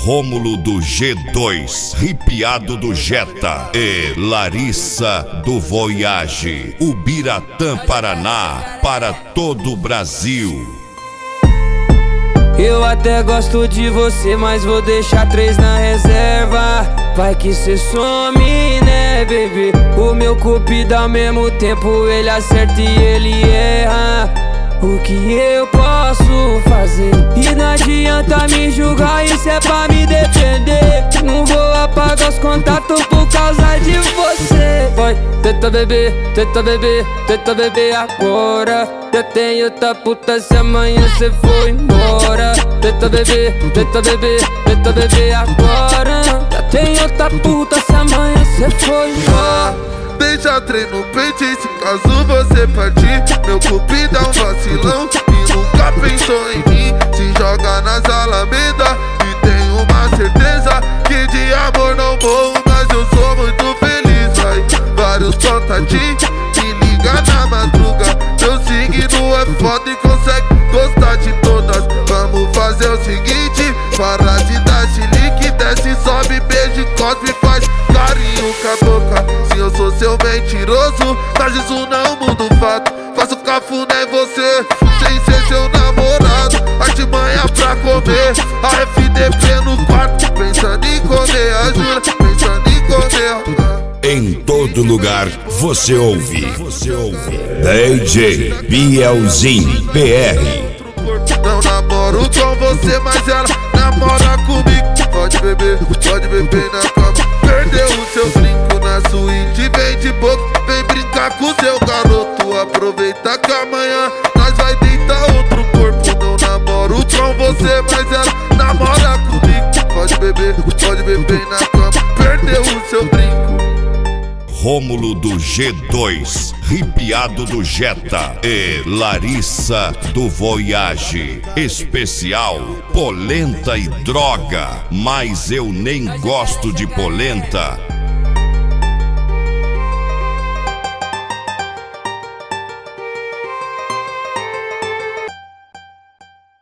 Rômulo do G2, Ripiado do Jetta e Larissa do Voyage, Ubiratã, Paraná, para todo o Brasil. Eu até gosto de você, mas vou deixar 3 na reserva. Vai que cê some, né, bebê? O meu cupido ao mesmo tempo ele acerta e ele erra. O que eu posso fazer? E não adianta me julgar, isso é pra me defender. Não vou apagar os contatos por causa de você. Vai, tenta beber, tenta beber, tenta beber agora. Já tem outra puta se amanhã cê for embora. Tenta beber, tenta beber, tenta beber agora. Já tem outra puta se amanhã cê for embora. Deixa trem no peito e se caso você partir, meu cupido é um vacilão e nunca pensou em mim. Se joga nas alamedas e tenho uma certeza que de amor não morro, mas eu sou muito feliz. Vai, vários contatinhos, me liga na madruga. Meu signo é foda e consegue gostar de todas. Vamos fazer o seguinte, para de dar chilique, desce, sobe, beijo, cospe, faz carinho com a boca. Se eu sou seu mentiroso, mas isso não muda o fato. Faço cafuné em você, sem ser seu namorado. Artimanha pra comer, a FDP no quarto. Pensando em comer a Jura, pensando em comer. Em todo lugar você ouve DJ Bielzinho PR. Não namoro com você, mas ela namora comigo. Pode beber na cama. Perdeu o seu brinco na suíte, vem de boca, vem brincar com seu garoto. Aproveita que amanhã nós vai deitar outro corpo. Não namoro com você, mas ela namora comigo. Pode beber na cama. Perdeu o seu brinco. Rômulo do G2, Ripiado do Jetta e Larissa do Voyage. Especial Polenta e Droga, mas eu nem gosto de polenta.